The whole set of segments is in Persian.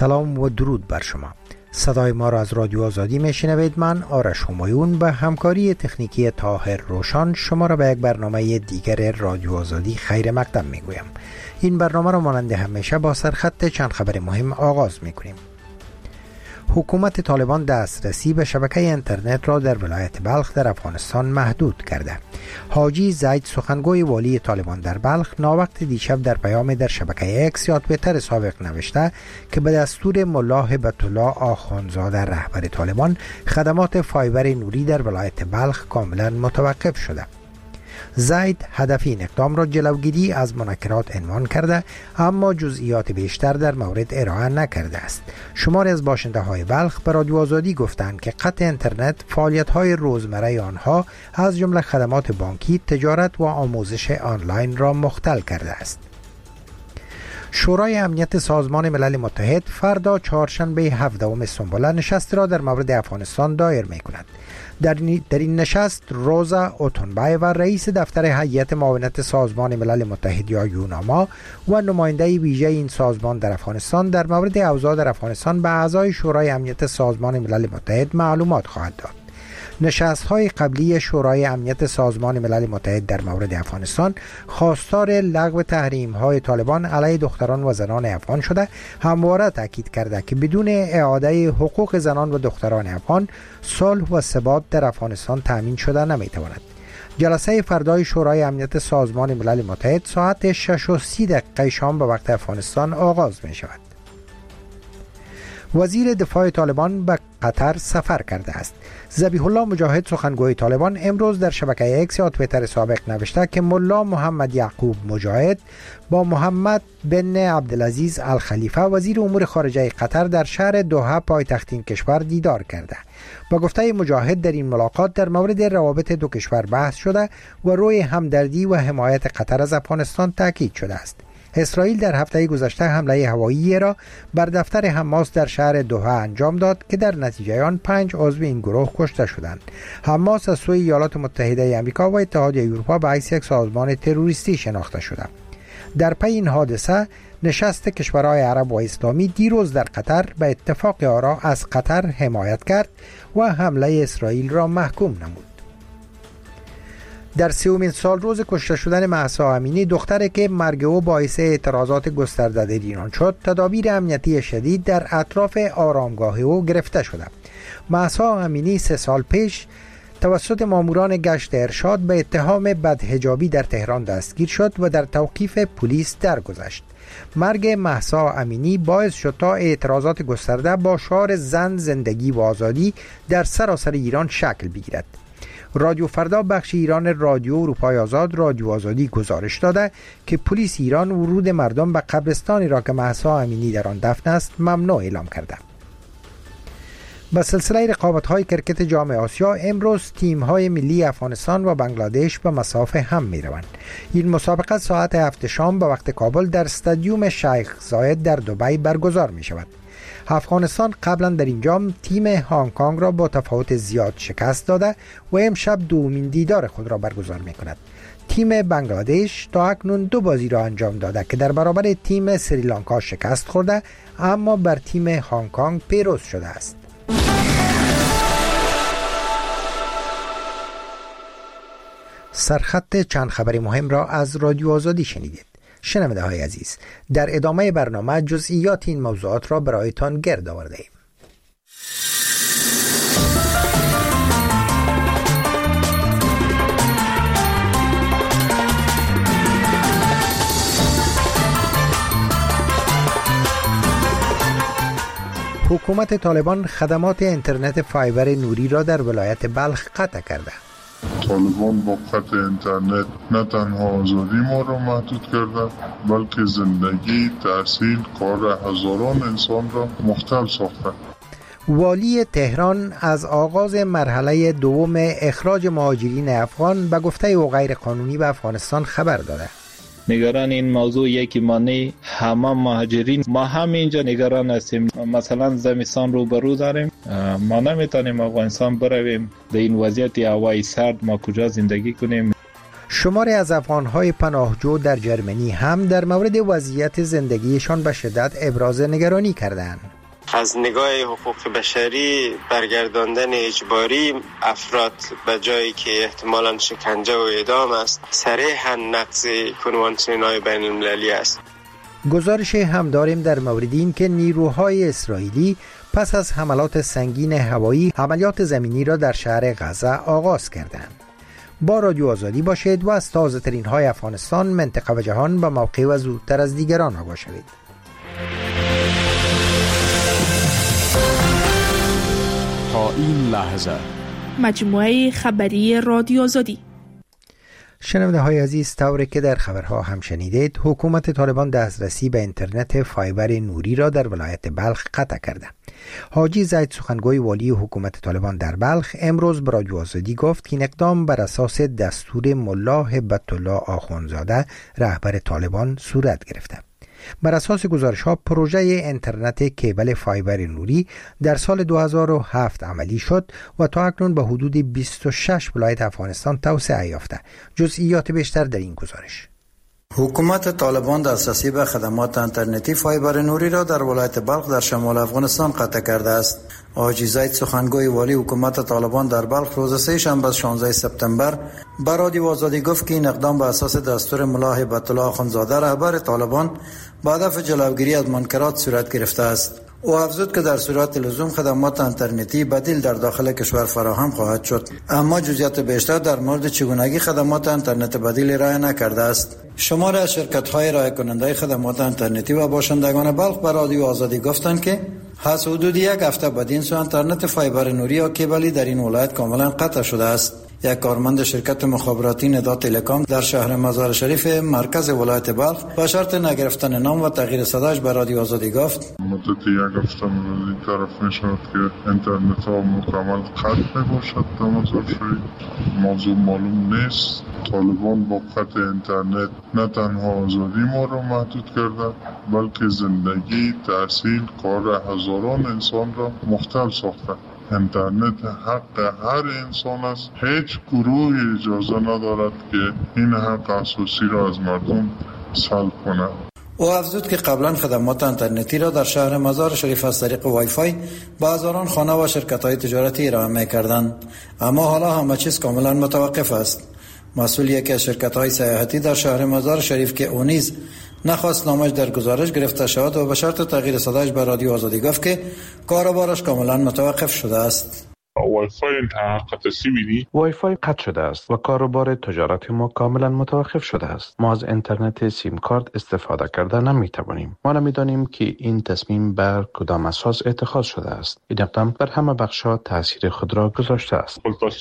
سلام و درود بر شما. صدای ما را از رادیو آزادی میشنوید. من آرش همایون به همکاری تکنیکی طاهر روشان شما را به یک برنامه دیگر رادیو آزادی خیر مقدم میگویم. این برنامه را مانند همیشه با سرخط چند خبر مهم آغاز میکنیم. حکومت طالبان دسترسی به شبکه اینترنت را در ولایت بلخ در افغانستان محدود کرده. حاجی زید سخنگوی والی طالبان در بلخ ناوقت دیشب در پیام در شبکه اکس یا توییتر سابق نوشته که به دستور ملا هبت الله آخوندزاده رهبر طالبان خدمات فایبر نوری در ولایت بلخ کاملا متوقف شده. زید هدف این اقدام را جلوگیری از منکرات عنوان کرده، اما جزئیات بیشتر در مورد ارائه نکرده است. شماری از باشنده های بلخ به رادیو آزادی گفتند که قطع اینترنت فعالیت های روزمره آنها از جمله خدمات بانکی، تجارت و آموزش آنلاین را مختل کرده است. شورای امنیت سازمان ملل متحد فردا چهارشنبه 17 سنبله نشست را در مورد افغانستان دایر می کند. در این نشست روزا اوتونبای و رئیس دفتر هیئت معاونت سازمان ملل متحد یا یوناما و نماینده ویژه این سازمان در افغانستان در مورد اوضاع در افغانستان به اعضای شورای امنیت سازمان ملل متحد معلومات خواهد داد. نشست‌های قبلی شورای امنیت سازمان ملل متحد در مورد افغانستان خواستار لغو تحریم‌های طالبان علیه دختران و زنان افغان شده، همواره تاکید کرده که بدون اعاده حقوق زنان و دختران افغان صلح و ثبات در افغانستان تامین شده نمی‌تواند. جلسه فردای شورای امنیت سازمان ملل متحد ساعت 6:30 شام به وقت افغانستان آغاز می‌شود. وزیر دفاع طالبان به قطر سفر کرده است. ذبیح الله مجاهد سخنگوی طالبان امروز در شبکه اکس یا توییتر سابق نوشته که ملا محمد یعقوب مجاهد با محمد بن عبدالعزیز الخلیفه وزیر امور خارجه قطر در شهر دوحه پایتخت این کشور دیدار کرده. با گفته مجاهد در این ملاقات در مورد روابط دو کشور بحث شده و روی همدردی و حمایت قطر از افغانستان تاکید شده است. اسرائیل در هفته گذشته حمله هوایی را بر دفتر حماس در شهر دوحه انجام داد که در نتیجه آن 5 عضو این گروه کشته شدند. حماس از سوی ایالات متحده آمریکا و اتحادیه اروپا به حیث یک سازمان تروریستی شناخته شده. در پی این حادثه نشست کشورهای عرب و اسلامی دیروز در قطر به اتفاق آرا از قطر حمایت کرد و حمله اسرائیل را محکوم نمود. در 30مین سال روز کشته شدن مهسا امینی، دختری که مرگ او باعث اعتراضات گسترده در ایران شد، تدابیر امنیتی شدید در اطراف آرامگاه او گرفته شده. مهسا امینی 3 سال پیش توسط ماموران گشت ارشاد به اتهام بدحجابی در تهران دستگیر شد و در توقیف پلیس درگذشت. مرگ مهسا امینی باعث شد تا اعتراضات گسترده با شعار زن، زندگی و آزادی در سراسر ایران شکل بگیرد. رادیو فردا بخش ایران رادیو اروپای آزاد رادیو آزادی گزارش داده که پلیس ایران ورود مردم به قبرستانی را که مهسا امینی در آن دفن است ممنوع اعلام کرده. به سلسله رقابت‌های کرکت جام آسیا امروز تیم‌های ملی افغانستان و بنگلادش به مسافه هم می‌روند. این مسابقه ساعت 7 شام به وقت کابل در استادیوم شیخ زاید در دبی برگزار می‌شود. افغانستان قبلا در این جام تیم هنگ کنگ را با تفاوت زیاد شکست داده و امشب دومین دیدار خود را برگزار می‌کند. تیم بنگلادش تا اکنون 2 بازی را انجام داده که در برابر تیم سریلانکا شکست خورده، اما بر تیم هنگ کنگ پیروز شده است. سرخط چند خبر مهم را از رادیو آزادی شنیدید. شنونده های عزیز، در ادامه برنامه جزئیات این موضوعات را برایتان گرد آورده ایم. حکومت طالبان خدمات اینترنت فایبر نوری را در ولایت بلخ قطع کرده. طالبان با قطع اینترنت نه تنها آزادی ما را محدود کرده، بلکه زندگی، تحصیل، کار هزاران انسان را مختل ساخته. والی تهران از آغاز مرحله دوم اخراج مهاجرین افغان به گفته او غیر قانونی به افغانستان خبر داده. نگران این موضوع یکی مانی همه مهاجرین ما هم اینجا نگران هستیم. مثلا زمستان رو برو داریم، ما نمیتونیم افغانستان برویم. در این وضعیت هوای سرد ما کجا زندگی کنیم؟ شماری از افغان‌های پناهجو در جرمنی هم در مورد وضعیت زندگیشان به شدت ابراز نگرانی کردند. از نگاه حقوق بشری برگرداندن اجباری افراد به جایی که احتمالاً شکنجه و اعدام است صریحاً نقض کنوانسیون‌های بین المللی است. گزارش هم داریم در مورد این که نیروهای اسرائیلی پس از حملات سنگین هوایی عملیات زمینی را در شهر غزه آغاز کردند. با رادیو آزادی باشید و از تازه ترین های افغانستان، منطقه و جهان به موقع و زودتر از دیگران آگاه شوید. تا این لحظه مجموعه خبری رادیو آزادی. شنونده های عزیز، طوری که در خبرها هم شنیدید، حکومت طالبان دسترسی به اینترنت فایبر نوری را در ولایت بلخ قطع کرده. حاجی زید سخنگوی والی حکومت طالبان در بلخ امروز به رادیو آزادی گفت که این اقدام بر اساس دستور ملا هبت الله آخوندزاده رهبر طالبان صورت گرفته. بر اساس گزارش‌ها پروژه اینترنت کیبل فایبر نوری در سال 2007 عملی شد و تا اکنون به حدود 26 ولایت افغانستان توسعه یافته. جزئیات بیشتر در این گزارش. حکومت طالبان دسترسی به خدمات اینترنتی فایبر نوری را در ولایت بلخ در شمال افغانستان قطع کرده است. حاجی زید سخنگوی والی حکومت طالبان در بلخ روز سه شنبه 16 سپتامبر به رادیو آزادی گفت که این اقدام به اساس دستور ملا هبت الله آخوندزاده رهبر طالبان با هدف جلوگیری از منکرات صورت گرفته است. او افزود که در صورت لزوم خدمات اینترنتی بدیل در داخل کشور فراهم خواهد شد، اما جزئیات بیشتر در مورد چگونگی خدمات اینترنت بدیل ارائه نکرده است. شمار از شرکت‌های ارائه کننده خدمات اینترنتی و باشندگان بلخ به رادیو آزادی گفتند که از حدود یک هفته بدین سو اینترنت فایبر نوری و کیبلی در این ولایت کاملا قطع شده است. یک کارمند شرکت مخابراتی ندا تلکام در شهر مزار شریف مرکز ولایت بلخ به شرط نگرفتن نام و تغییر صداش به رادیو آزادی گفت مدت یک هفته این طرف میشود که اینترنت ها مکمل قطع میباشد در مزار شریف. موضوع معلوم نیست. طالبان با قطع اینترنت نه تنها آزادی ما را محدود کرده بلکه زندگی، تحصیل، کار هزاران انسان را مختل ساخته. اینترنت حق هر انسان است. هیچ گروهی اجازه ندارد که این حق اساسی را از مردم سلب کند. او افزود که قبلا خدمات اینترنتی را در شهر مزار شریف از طریق وای فای به هزاران خانه و شرکت‌های تجارتی ارائه می‌کردند، اما حالا همه چیز کاملا متوقف است. مسئول یکی از شرکت‌های سیاحتی در شهر مزار شریف که او نیز نخواست نامش در گزارش گرفته شود و به شرط تغییر صدایش به رادیو آزادی گفت که کاروبارش کاملا متوقف شده است. وای فای قطع شده است و کاروبار تجارت ما کاملا متوقف شده است. ما از اینترنت سیم کارت استفاده کرده نمی توانیم. ما نمیدانیم که این تصمیم بر کدام اساس اتخاذ شده است. این اقدام بر همه بخش‌ها تاثیر خود را گذاشته است.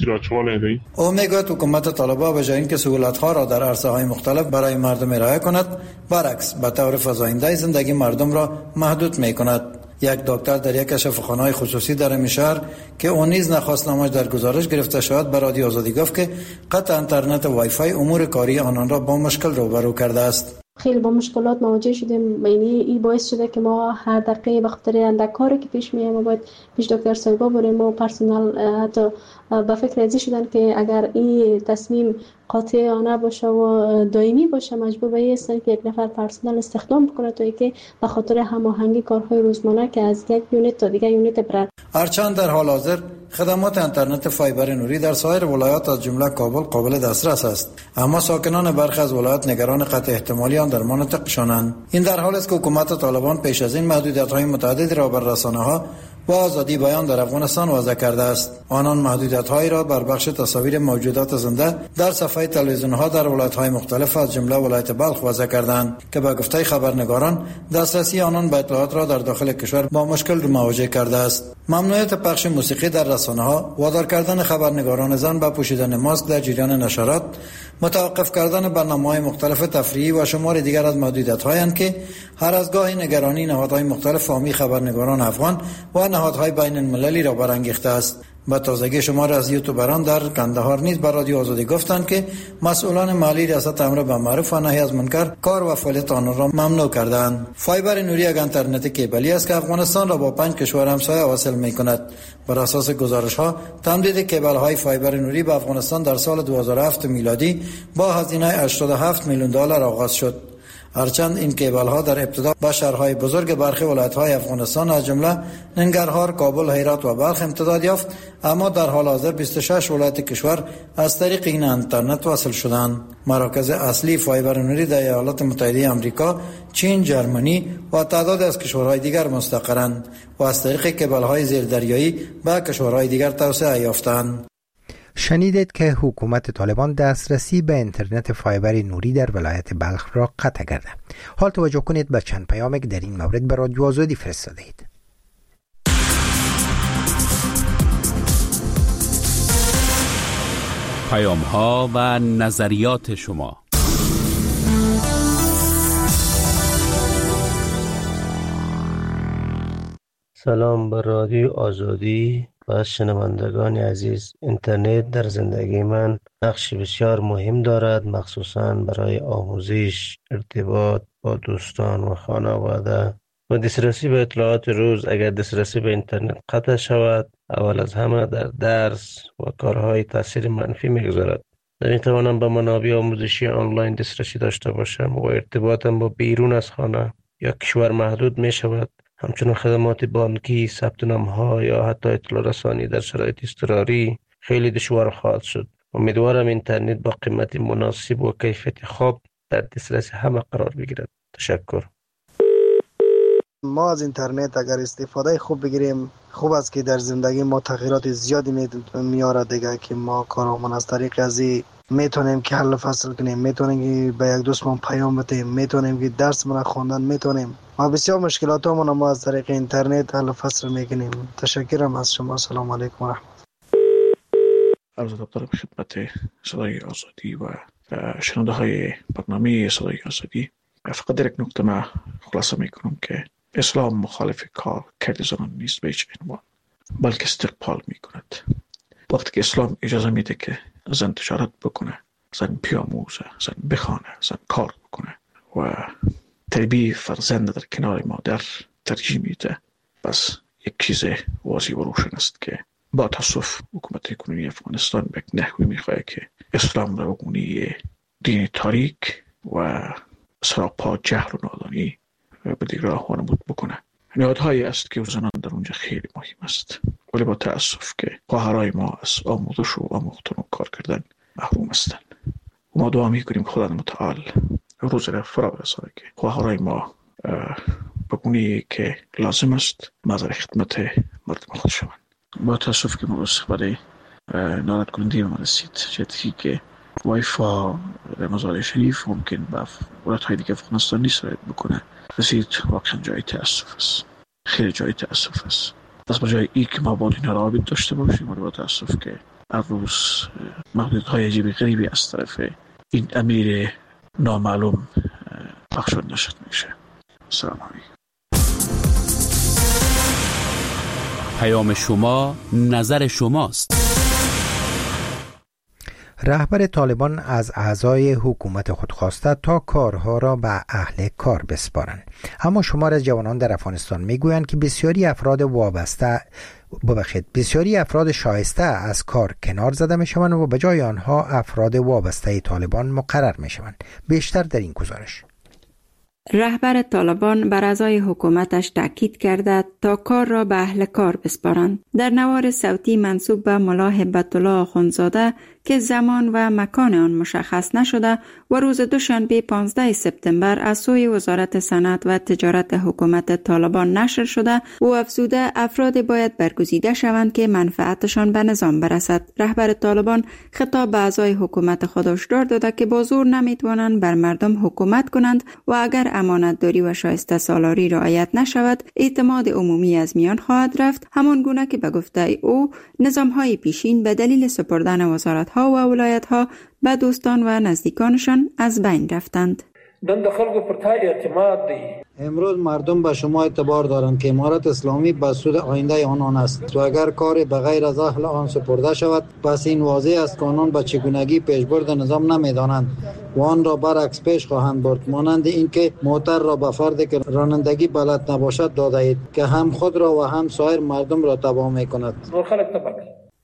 او میگوید حکومت طالبان به جای اینکه سهولت‌ها را در عرصه‌های مختلف برای مردم ارائه کند، برعکس به طور فزاینده زندگی مردم را محدود می‌کند. یک دکتر در یک شفاخانه خصوصی در این شهر که اون نیز نخواست نامش در گزارش گرفته شود به رادیو آزادی گفت که قطع اینترنت وای فای امور کاری آنان را با مشکل روبرو کرده است. خیلی با مشکلات مواجه شدیم. یعنی این باعث شده که ما هر دقیقه به خاطر اندک کاری که پیش میاد ما باید پیش دکتر صاحبا بریم و پرسنل حتی به فکر ازی شدن که اگر این تصمیم قاطعانه باشه و دائمی باشه مجبور به این هستن که یک نفر پرسنل استخدام بکنه تا اینکه به خاطر هماهنگی کارهای روزمره که از یک یونیت تا دیگر یونیت برن. هرچند در حال حاضر خدمات اینترنت فایبر نوری در سایر ولایات از جمله کابل قابل دسترس است، اما ساکنان برخی از ولایات نگران قطع احتمالی آن در مناطقشانند. این در حالی است که حکومت طالبان پیش از این محدودیت‌های متعددی را بر رسانه‌ها و آزادی بیان در افغانستان وضع کرده است. آنان محدودیت‌هایی را بر بخش تصاویر موجودات زنده در صفحه تلویزیون‌ها در ولایت‌های مختلف از جمله ولایت بلخ وضع کردند که به گفته خبرنگاران دسترسی آنان به اطلاعات را در داخل کشور با مشکل مواجه کرده است. ممنوعیت پخش موسیقی در رسانه‌ها، وادار کردن خبرنگاران زن به پوشیدن ماسک در جریان نشرات، متوقف کردن برنامه‌های مختلف تفریحی و شمار دیگر از محدودیت‌هایند که هر از گاهی نگرانی نهادهای مختلف فامی خبرنگاران افغان و نهادهای بین المللی را برانگیخته است. به تازگی شمار از یوتیوبران در قندهار نیز به رادیو آزادی گفتند که مسئولان مالی ریاست امر به معروف و نهی از منکر کار و فعالیت آنها را ممنوع کردند. فایبر نوری یک اینترنت کیبلی است که افغانستان را با 5 کشور همسایه وصل می‌کند. بر اساس گزارش‌ها تمدید کیبل‌های فایبر نوری به افغانستان در سال 2007 میلادی با هزینه $87 میلیون آغاز شد. هرچند این کیبل ها در ابتدا به شهرهای بزرگ برخی ولایت های افغانستان از جمله ننگرهار، کابل، هرات و بلخ امتداد یافت، اما در حال حاضر 26 ولایت کشور از طریق این اینترنت وصل شدند. مراکز اصلی فایبر نوری در ایالات متحده آمریکا، چین، جرمنی و تعداد از کشورهای دیگر مستقرند و از طریق کیبل های زیردریایی به کشورهای دیگر توسعه یافتند. شنیدید که حکومت طالبان دسترسی به اینترنت فایبر نوری در ولایت بلخ را قطع کرده. حال توجه کنید به چند پیامی که در این مورد به رادیو آزادی فرستاده اید. پیام ها و نظریات شما. سلام بر رادیو آزادی و شنوندگان عزیز. اینترنت در زندگی من نقش بسیار مهم دارد، مخصوصاً برای آموزش، ارتباط با دوستان و خانواده و دسترسی به اطلاعات روز. اگر دسترسی به اینترنت قطع شود، اول از همه در درس و کارهای تاثیر منفی میگذارد. نمیتوانم به منابع آموزشی آنلاین دسترسی داشته باشم و ارتباطم با بیرون از خانه یا کشور محدود می شود. همچنین خدمات بانکی، ثبت نام‌ها یا حتی اطلاع رسانی در شرایط اضطراری خیلی دشوار خواهد شد. امیدوارم اینترنت با قیمت مناسب و کیفیت خوب در دسترس همه قرار بگیرد. تشکر. ما از اینترنت اگر استفاده خوب بگیریم، خوب است که در زندگی ما تغییرات زیادی میاره دیگه، که ما کارامون از طریق ازی میتونیم که حل فصل کنیم، میتونیم که به یک دوستمون پیام بدیم، میتونیم که درسمون خواندن میتونیم و بسیار مشکلاتمون ما از طریق اینترنت حل فصل میکنیم. تشکرم از شما. سلام علیکم و رحمت. عرض ادب دارم خدمت صدای آزادی و شنونده های برنامه صدای آزادی. فقط در یک نکته ما خلاصه میکنم که اسلام مخالف کار کرد زنان نیست به هیچ عنوان، بلکه استقبال میکند. وقتی که اسلام اجازه میده که زن تجارت بکنه، زن بیاموزه، زن بخوانه، زن کار بکنه و تربیه فرزند در کنار مادر ترجیح میده، بس یک چیز واضح و روشن است که با تاسف حکومت کنونی افغانستان به یک نحوی میخواه که اسلام را بگونی دین تاریک و سراپا جهل و نادانی به دیگران وانمود بکنه. نهادهایی است که زنان در اونجا خیلی مهم است، ولی با تاسف که خواهرای ما از آموزش و آموختن و کار کردن محروم هستند. و ما دعا میکنیم خدا متعال روز را فرا برسانه که خواهرای ما بگونی که لازم است مظهر خدمت مردم خود شوند. با تاسف که ما استفاده ناراحت کننده ما رسید، جدی که وایفا در مزار شریف ممکن به ولایت‌های دیگه افغانستان نیست رعایت بکنه، رسید واقعا جای تاسف است، خیلی جای تاسف است. از بجای این که ما باید اینا رابط داشته باشیم، ولی با تاسف که هر روز محدودیت‌های عجیب غریبی از طرف این امیر نامعلوم بخشود نشد میشه. سلام علیکم. پیام شما، نظر شماست. رهبر طالبان از اعضای حکومت خود خواسته تا کارها را به اهل کار بسپارند، اما شمار از جوانان در افغانستان میگویند که بسیاری افراد شایسته از کار کنار زده میشوند و به جای آنها افراد وابسته طالبان مقرر میشوند. بیشتر در این گزارش. رهبر طالبان بر اعضای حکومتش تاکید کرده تا کار را به اهل کار بسپارند. در نوار صوتی منسوب به ملا هبت الله آخوندزاده که زمان و مکان آن مشخص نشده و روز دوشنبه 15 سپتامبر از سوی وزارت صنعت و تجارت حکومت طالبان نشر شده و افزوده افراد باید برگزیده شوند که منفعتشان به نظام برسد. رهبر طالبان خطاب به اعضای حکومت خود هشدار داده که با زور نمیتوانند بر مردم حکومت کنند و اگر امانتداری و شایسته سالاری رعایت نشود اعتماد عمومی از میان خواهد رفت، همان گونه که به گفته او نظام‌های پیشین به دلیل سپردن وزارت‌ها و ولایت‌ها به دوستان و نزدیکانشان از بین رفتند. امروز مردم به شما اعتبار دارند که امارت اسلامی به سود آینده آنان است و اگر کار به غیر از اهل آن سپرده شود، پس این واضح است که آنان به چگونگی پیشبرد نظام نمی‌دانند و آن را برعکس پیش خواهند برد، مانند اینکه موتر را به فردی که رانندگی بلد نباشد داده اید که هم خود را و هم سایر مردم را تباه می‌کند.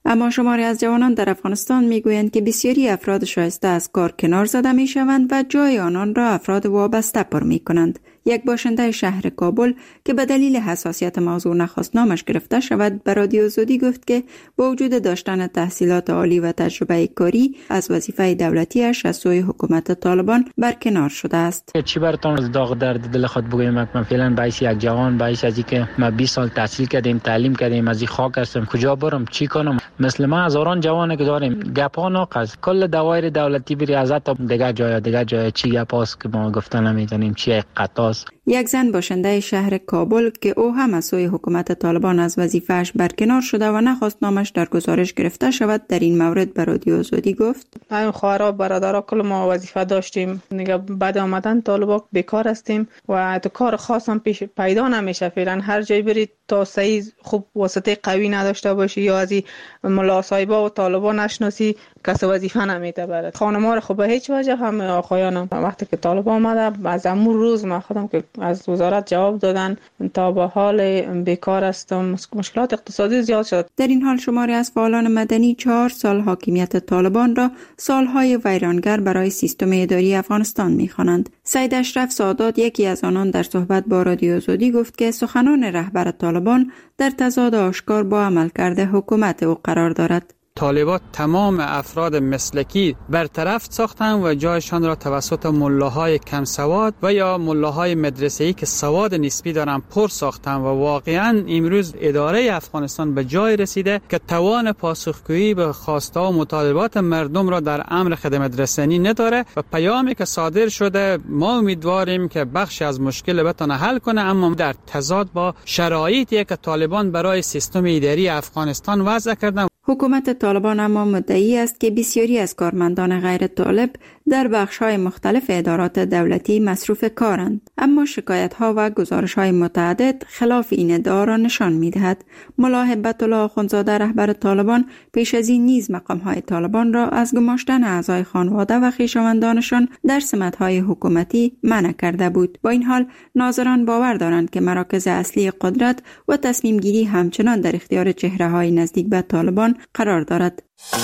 اما شماری از جوانان در افغانستان میگویند که بسیاری افراد شایسته از کار کنار زده می شوند و جای آنان را افراد وابسته پر می کنند. یک باشنده شهر کابل که به دلیل حساسیت موضوع نخواست نامش گرفته شود به رادیو زودی گفت که با وجود داشتن تحصیلات عالی و تجربه کاری از وظیفه دولتیش از سوی حکومت طالبان برکنار شده است. چی براتون از داغ درد دل خود بگویم؟ من فعلا باعث یک جوان باعث از اینکه ما 20 سال تحصیل کردیم، تعلیم کردیم، از این خاک هستم، کجا برم چی کنم؟ مثل ما هزاران جوان که داریم گپا ناقص کل دوایر دولتی بری ازت دیگه جای چی گپاست که ما گفتن نمیدونیم چی قطاست. یک زن باشنده شهر کابل که او هم از سوی حکومت طالبان از وظیفه‌اش برکنار شده و نخواست نامش در گزارش گرفته شود در این مورد به رادیو آزادی گفت: همین خواهرها برادرها کل ما وظیفه داشتیم، دیگه بعد آمدن طالبان بیکار هستیم و تو کار خاص هم پیدا نمیشه. فعلا هر جای برید تا صحیح خوب واسطه قوی نداشته باشی یا از ملا صاحبا و طالبان نشناسی کس وظیفه نمیده برات. خانم‌ها رو خب به هیچ وجه هم آقایانم وقتی که طالبان آمده از امور روز ما خودم که از وزارت جواب دادن تا به حال بیکار هستم، مشکلات اقتصادی زیاد شد. در این حال شماری از فعالان مدنی 4 سال حاکمیت طالبان را سالهای ویرانگر برای سیستم اداری افغانستان می‌خوانند. سید اشرف سادات یکی از آنان در صحبت با رادیو آزادی گفت که سخنان رهبر طالبان در تضاد آشکار با عملکرد حکومت او قرار دارد. طالبان تمام افراد مسلکی برطرف ساختند و جایشان را توسط ملاهای کم سواد و یا ملاهای مدرسه‌ای که سواد نسبی دارند پر ساختند و واقعا امروز اداره افغانستان به جای رسیده که توان پاسخگویی به خواسته و مطالبات مردم را در امر خدمت رسانی نداره و پیامی که صادر شده ما امیدواریم که بخشی از مشکل بتونه حل کنه، اما در تضاد با شرایطی که طالبان برای سیستم اداری افغانستان وضع کردن. حکومت طالبان اما مدعی است که بسیاری از کارمندان غیر طالب در بخش‌های مختلف ادارات دولتی مصروف کارند، اما شکایت‌ها و گزارش‌های متعدد خلاف این ادعا را نشان می‌دهد. ملا هبت الله آخوندزاده رهبر طالبان پیش از این نیز مقام‌های طالبان را از گماشتن اعضای خانواده و خویشاوندانشان در سمت‌های حکومتی منع کرده بود. با این حال ناظران باور دارند که مراکز اصلی قدرت و تصمیم‌گیری همچنان در اختیار چهره‌های نزدیک به طالبان قرار دارد.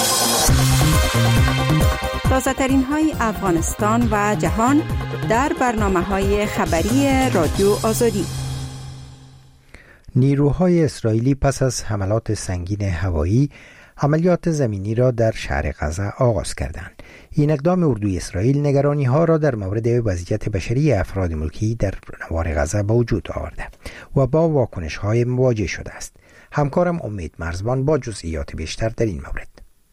تازه‌ترین های افغانستان و جهان در برنامه‌های خبری رادیو آزادی. نیروهای اسرائیلی پس از حملات سنگین هوایی عملیات زمینی را در شهر غزه آغاز کردند. این اقدام اردوی اسرائیل نگرانی‌ها را در مورد وضعیت بشری افراد ملکی در نوار غزه به وجود آورده و با واکنش‌های مواجه شده است. همکارم امید مرزبان با جزئیات بیشتر در این مورد.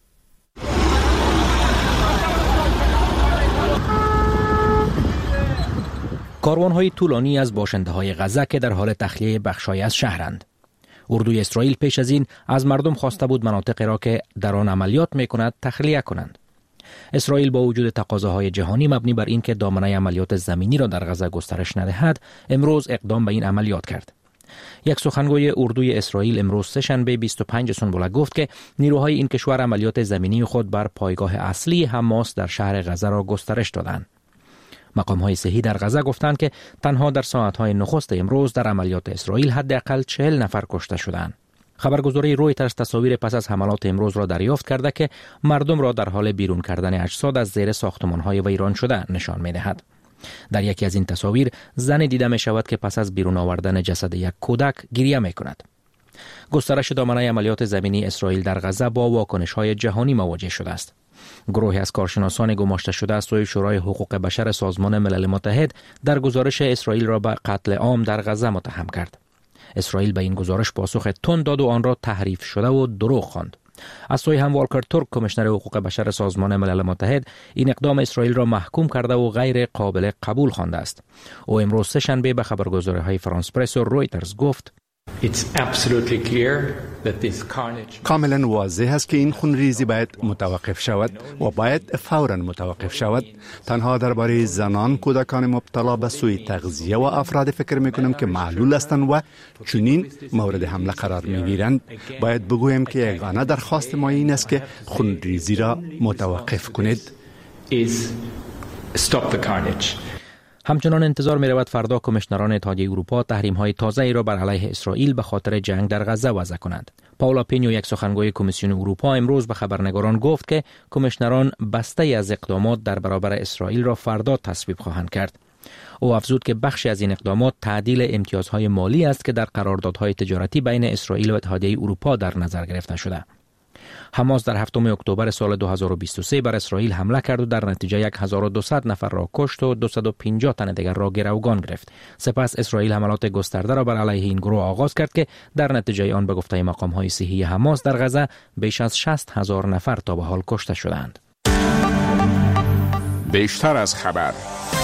کاروان‌های طولانی از باشنده‌های غزه که در حال تخلیه بخش‌هایی از شهرند. اردوی اسرائیل پیش از این از مردم خواسته بود مناطقی را که در آن عملیات می‌کند تخلیه کنند. اسرائیل با وجود تقاضاهای جهانی مبنی بر اینکه دامنه عملیات زمینی را در غزه گسترش ندهد، امروز اقدام به این عملیات کرد. یک سخنگوی اردوی اسرائیل امروز سه‌شنبه 25 سنبوله گفت که نیروهای این کشور عملیات زمینی خود بر پایگاه اصلی حماس در شهر غزه را گسترش دادند. مقام‌های صحی در غزه گفتند که تنها در ساعت‌های نخست امروز در عملیات اسرائیل حداقل 40 نفر کشته شدند. خبرگزاری رویترز تصاویر پس از حملات امروز را دریافت کرده که مردم را در حال بیرون کردن اجساد از زیر ساختمان‌های ویران شده نشان می‌دهد. در یکی از این تصاویر زنی دیده می شود که پس از بیرون آوردن جسد یک کودک گریه می کند. گسترش دامنه عملیات زمینی اسرائیل در غزه با واکنش‌های جهانی مواجه شده است. گروهی از کارشناسان گماشته شده از سوی شورای حقوق بشر سازمان ملل متحد در گزارش اسرائیل را به قتل عام در غزه متهم کرد. اسرائیل به این گزارش پاسخ تند داد و آن را تحریف شده و دروغ خواند. از سوی هم والکر تورک کمیشنر حقوق بشر سازمان ملل متحد این اقدام اسرائیل را محکوم کرده و غیر قابل قبول خوانده است. او امروز سه‌شنبه به خبرگزاری‌های فرانس پرس و رویترز گفت: کاملا واضح است که این خونریزی باید متوقف شود و باید فوراً متوقف شود. تنها درباره زنان، کودکان مبتلا به سوء تغذیه و افراد فکر میکنم که معلول هستند و چنین مورد حمله قرار میگیرند. باید بگویم که یگانه درخواست ما این است که خونریزی را متوقف کنید. همچنان انتظار می رود فردا کمیشنران اتحادیه اروپا تحریم‌های تازه‌ای را بر علیه اسرائیل به خاطر جنگ در غزه وضع کنند. پاولا پینیو، یک سخنگوی کمیسیون اروپا، امروز به خبرنگاران گفت که کمیشنران بسته‌ای از اقدامات در برابر اسرائیل را فردا تصویب خواهند کرد. او افزود که بخشی از این اقدامات تعدیل امتیازهای مالی است که در قراردادهای تجارتی بین اسرائیل و اتحادیه اروپا در نظر گرفته شده. حماس در 7 اکتبر سال 2023 بر اسرائیل حمله کرد و در نتیجه 1200 نفر را کشت و 250 تن دیگر را گروگان گرفت. سپس اسرائیل حملات گسترده را بر علیه این گروه آغاز کرد که در نتیجه آن به گفته مقام‌های صحی حماس در غزه بیش از 60,000 نفر تا به حال کشته شدند. بیشتر از خبر.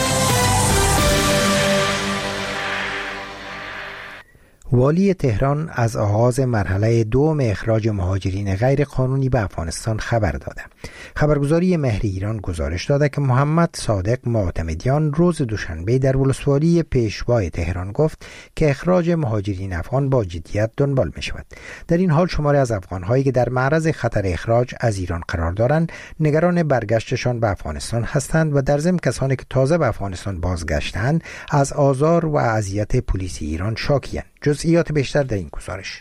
والی تهران از آغاز مرحله دوم اخراج مهاجرین غیر قانونی به افغانستان خبر داده. خبرگزاری مهر ایران گزارش داده که محمد صادق معتمدیان روز دوشنبه در ولسوالی پیشوای تهران گفت که اخراج مهاجرین افغان با جدیت دنبال می شود. در این حال شماری از افغان‌هایی که در معرض خطر اخراج از ایران قرار دارند نگران برگشتشان به افغانستان هستند و در ضمن کسانی که تازه به افغانستان بازگشتند از آزار و اذیت پلیس ایران شاکی‌اند. جزئیات بیشتر در این گزارش.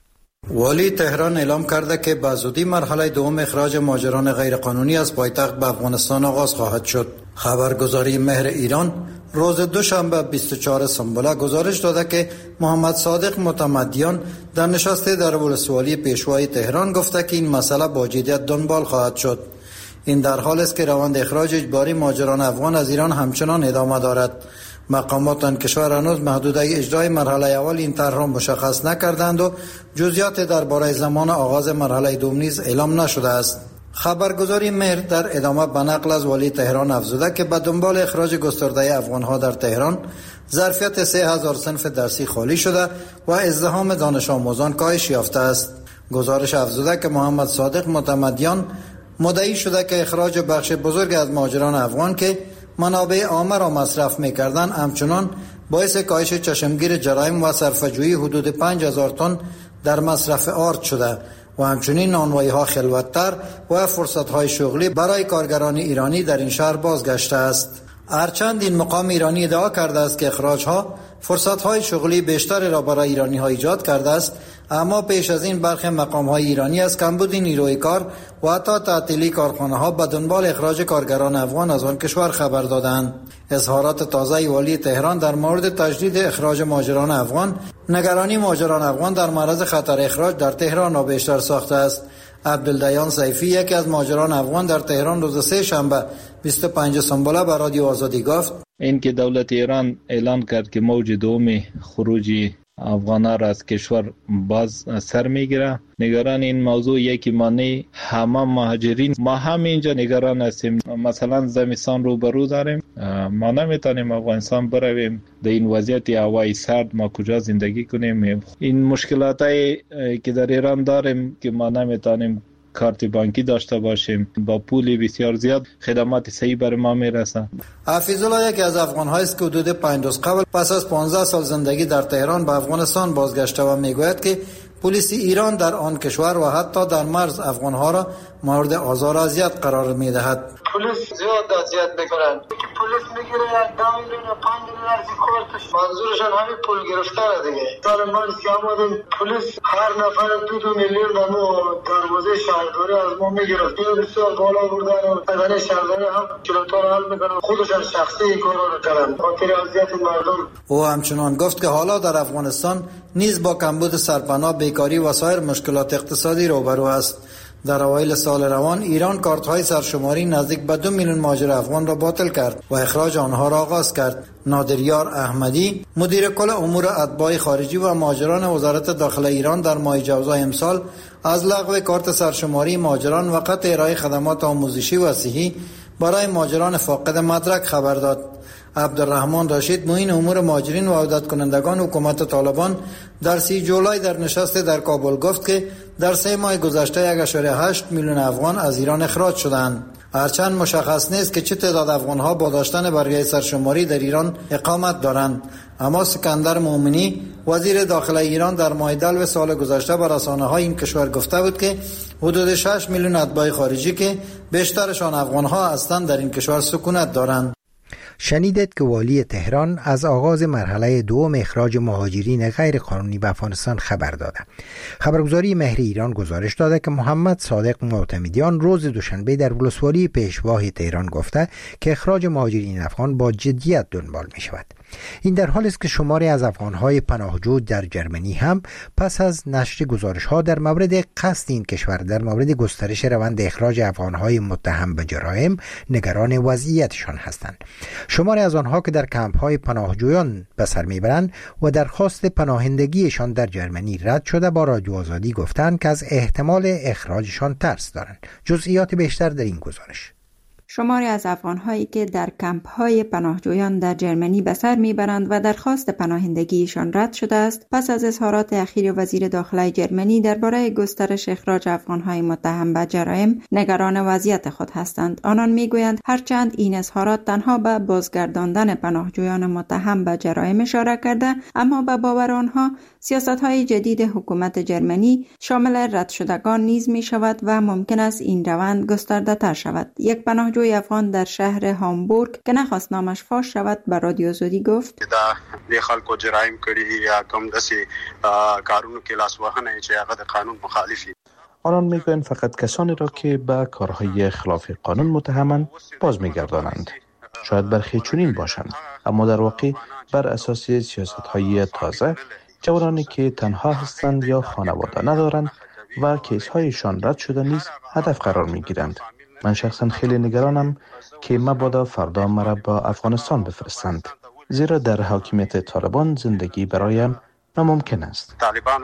والی تهران اعلام کرده که به زودی مرحله دوم اخراج مهاجران غیرقانونی از پایتخت به افغانستان آغاز خواهد شد. خبرگزاری مهر ایران روز دوشنبه 24 سنبله گزارش داده که محمد صادق معتمدیان در نشست در ولسوالی پیشوای تهران گفته که این مسئله با جدیت دنبال خواهد شد. این در حال است که روند اخراج اجباری مهاجران افغان از ایران همچنان ادامه دارد. مقامات آن کشور هنوز محدوده اجرای مرحله اول این طرح را مشخص نکردند و جزئیات درباره زمان آغاز مرحله دوم نیز اعلام نشده است. خبرگزاری مهر در ادامه به نقل از والی تهران افزوده که به دنبال اخراج گسترده افغانها در تهران ظرفیت 3000 صنف درسی خالی شده و ازدحام دانش آموزان کاهش یافته است. گزارش افزوده که محمد صادق معتمدیان مدعی شده که اخراج بخش بزرگ از مهاجران افغان که منابع عامه را مصرف می‌کردند همچنان باعث کاهش چشمگیر جرایم و صرفه‌جویی حدود 5000 تن در مصرف آرد شده و همچنین نانوایی‌ها خلوت‌تر و فرصت‌های شغلی برای کارگران ایرانی در این شهر بازگشته است. هرچند این مقام ایرانی ادعا کرده است که اخراج‌ها فرصت‌های شغلی بیشتری را برای ایرانی‌ها ایجاد کرده است، اما پیش از این برخی مقام‌های ایرانی از کمبود نیروی کار و حتی تعطیلی کارخانه‌ها به دنبال اخراج کارگران افغان از آن کشور خبر دادند. اظهارات تازه والی تهران در مورد تجدید اخراج مهاجران افغان نگرانی مهاجران افغان در معرض خطر اخراج در تهران را بیشتر ساخته است. عبدالدیان سیفی، یکی از مهاجران افغان در تهران، روز سه شنبه 25 سنبله به رادیو آزادی گفت این که دولت ایران اعلان کرد که موج دوم خروج افغان‌ها را از کشور باز سر میگیره، نگران این موضوع یکی مانع همه مهاجرین ما هم اینجا نگران هستیم. مثلا زمستان رو برو داریم، ما نمیتونیم افغانستان برویم، در این وضعیت هوای سرد ما کجا زندگی کنیم؟ این مشکلاتی که در ایران داریم که ما نمیتونیم کارت بانکی داشته باشیم، با پول بسیار زیاد خدمات صحیح بر ما میرسه. حفیظ الله یکی از افغان‌هایی است که حدود 5 روز قبل پس از 15 سال زندگی در تهران به افغانستان بازگشته و میگوید که پلیس ایران در آن کشور و حتی در مرز افغان‌ها را مورد آزار و اذیت قرار می‌دهد. پلیس زیاد اذیت می‌کنند. پلیس می‌گیره 10 میلیون و 5 میلیون از کارتش، منظورشان همین پول گرفتن دیگه. سال مارس که آمدیم پلیس هر نفر 2 میلیون و ما دروازه شهرداری از ما می‌گرفت. این بسیار بالا بردن و بدن شهرداری هم کلمتار حل می‌کنن، خودشان شخصی این کارا رو کردن خاطر اذیت مردم. او همچنان گفت که حالا در افغانستان نیز با کمبود سرپناه، بیکاری و سایر مشکلات اقتصادی روبرو است. در اوایل سال روان ایران کارت‌های سرشماری نزدیک به 2 میلیون مهاجر افغان را باطل کرد و اخراج آنها را آغاز کرد. نادریار احمدی، مدیر کل امور اتباع خارجی و مهاجران وزارت داخله ایران، در ماه جوزای امسال از لغو کارت سرشماری مهاجران و قطع ارائه خدمات آموزشی و صحی برای مهاجران فاقد مدرک خبر داد. عبدالرحمن رشید، معین امور مهاجرین و عودت کنندگان حکومت طالبان، در 30 جولای در نشست در کابل گفت که در 3 ماه گذشته 1.8 میلیون افغان از ایران اخراج شدند. هرچند مشخص نیست که چه تعداد افغان‌ها با داشتن برگه سرشماری در ایران اقامت دارند، اما سکندر مومنی، وزیر داخله ایران، در ماه دلو سال گذشته به رسانه‌های این کشور گفته بود که حدود 6 میلیون اتباع خارجی که بیشترشان افغان‌ها هستند در این کشور سکونت دارند. شنیدید که والی تهران از آغاز مرحله دوم اخراج مهاجرین غیر قانونی به افغانستان خبر داده. خبرگزاری مهر ایران گزارش داده که محمد صادق معتمدیان روز دوشنبه در ولسوالی پیشواه تهران گفته که اخراج مهاجرین افغان با جدیت دنبال می شود. این در حالی است که شماری از افغانهای پناهجو در جرمنی هم پس از نشر گزارش‌ها در مورد قصد این کشور در مورد گسترش روند اخراج افغانهای متهم به جرایم نگران وضعیتشان هستند. شماری از آنها که در کمپ‌های پناهجویان به سر میبرند و درخواست پناهندگیشان در جرمنی رد شده با رادیو آزادی گفتند که از احتمال اخراجشان ترس دارند. جزئیات بیشتر در این گزارش. شماری از افغان‌هایی که در کمپ‌های پناهجویان در جرمنی به سر میبرند و درخواست پناهندگیشان رد شده است پس از اظهارات اخیر وزیر داخله جرمنی درباره گسترش اخراج افغان‌های متهم به جرایم نگران وضعیت خود هستند. آنان میگویند هرچند این اظهارات تنها به بازگرداندن پناهجویان متهم به جرایم اشاره کرده، اما به باور آنها سیاست‌های جدید حکومت جرمنی شامل رد شدگان نیز می‌شود و ممکن است این روند گسترده‌تر شود. یک پناهجوی افغان در شهر هامبورگ که نخواست نامش فاش شود به رادیو آزادی گفت د خلکو جرایم کړي یا کوم داسې کارونو کې لاس وهنه چې هغه د قانون مخالفي. آنان میگویند فقط کسانی را که به کارهای خلاف قانون متهمند باز میگردانند. شاید برخی چنین باشند، اما در واقع بر اساس سیاست‌های تازه جوانانی که تنها هستند یا خانواده ندارند و کیس‌هایشان رد شده نیز هدف قرار می‌گیرند. من شخصا خیلی نگرانم که مبادا فردا مرا با افغانستان بفرستند، زیرا در حاکمیت طالبان زندگی برایم ناممکن است.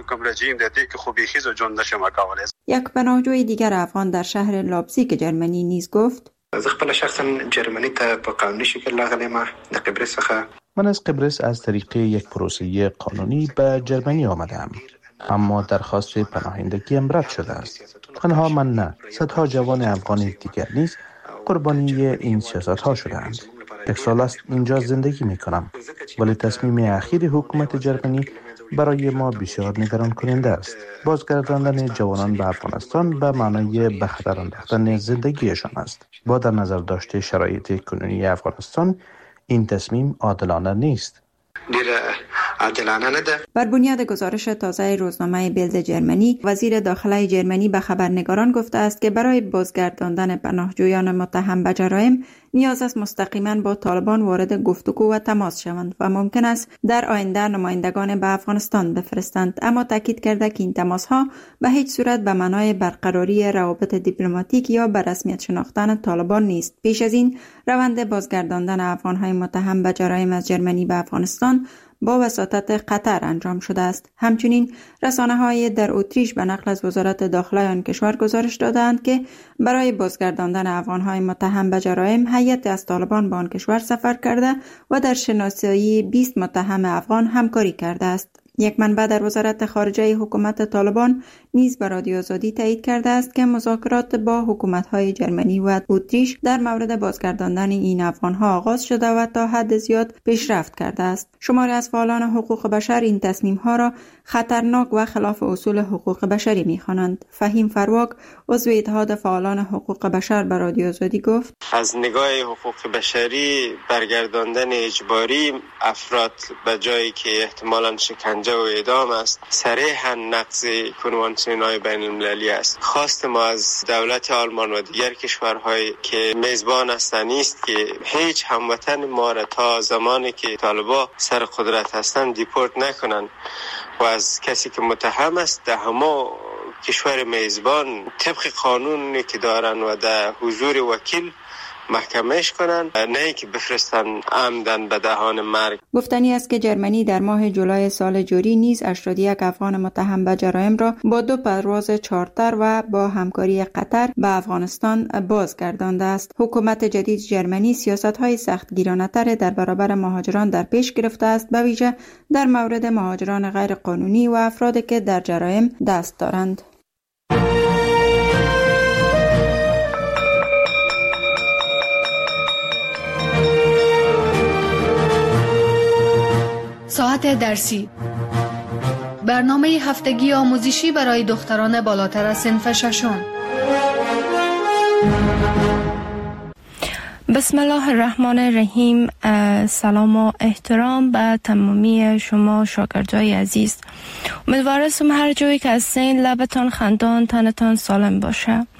یک پناهجوی دیگر افغان در شهر لایپزیگ جرمنی نیز گفت زه خپل شخصا جرمنی ته په قانوني شکل راغلم د قبرس څخه. من از قبرس از طریق یک پروسه قانونی به جرمنی آمدم، اما درخواست پناهندگیم رد شده است. تنها من نه، صدها جوان افغان دیگر نیز قربانی این سیاست ها شدند. یک سال است اینجا زندگی می کنم، ولی تصمیم اخیر حکومت جرمنی برای ما بسیار نگران کننده است. بازگرداندن جوانان به افغانستان به معنای به خطر انداختن زندگیشان است. با در نظر داشته شرایط کنونی افغانستان این تصمیم عادلانه نیست. بر بنیاد گزارش تازه روزنامه بیلد جرمنی، وزیر داخله جرمنی به خبرنگاران گفته است که برای بازگرداندن پناهجویان متهم به جرایم نیاز است مستقیما با طالبان وارد گفتگو و تماس شوند و ممکن است در آینده نمایندگان به افغانستان بفرستند، اما تاکید کرده که این تماس‌ها به هیچ صورت به معنای برقراری روابط دیپلماتیک یا به رسمیت شناختن طالبان نیست. پیش از این روند بازگرداندن افغان‌های متهم به جرایم از جرمنی به افغانستان با وساطت قطر انجام شده است. همچنین رسانه‌های در اتریش به نقل از وزارت داخله آن کشور گزارش دادند که برای بازگرداندن افغان‌های متهم به جرایم هیئت از طالبان به آن کشور سفر کرده و در شناسایی 20 متهم افغان همکاری کرده است. یک منبع در وزارت خارجه حکومت طالبان نیز به رادیو آزادی تایید کرده است که مذاکرات با حکومت‌های جرمنی و اتریش در مورد بازگرداندن این افغان‌ها آغاز شده و تا حد زیاد پیشرفت کرده است. شماری از فعالان حقوق بشر این تصمیم‌ها را خطرناک و خلاف اصول حقوق بشری می‌خوانند. فهیم فرواک، عضو اتحاد فعالان حقوق بشر به رادیو آزادی گفت: از نگاه حقوق بشری برگرداندن اجباری افراد به جایی که احتمالاً شکنجه و اعدام است صریحاً نقض کنوانسیون‌های بین المللی است. خواست ما از دولت آلمان و دیگر کشورهایی که میزبان هستند است که هیچ هموطن ما را تا زمانی که طالبان سر قدرت هستند دیپورت نکنند و از کسی که متهم است در همه کشور میزبان طبق قانونی که دارن و در حضور وکیل محکمهش کنن، نه که بفرستن عمدن به دهان مرگ. گفتنی است که جرمنی در ماه جولای سال جاری نیز 81 افغان متهم به جرایم را با 2 پرواز چارتر و با همکاری قطر به افغانستان بازگردانده است. حکومت جدید جرمنی سیاست‌های سختگیرانه‌تر در برابر مهاجران در پیش گرفته است، به ویژه در مورد مهاجران غیر قانونی و افرادی که در جرایم دست دارند. ساعت درسی، برنامه هفتگی آموزشی برای دختران بالاتر از صنف ششم. بسم الله الرحمن الرحیم. سلام و احترام به تمامی شما شاگردای عزیز. امیدوارم هر جایی که هستین لبتان خندان، تنتان سالم باشه.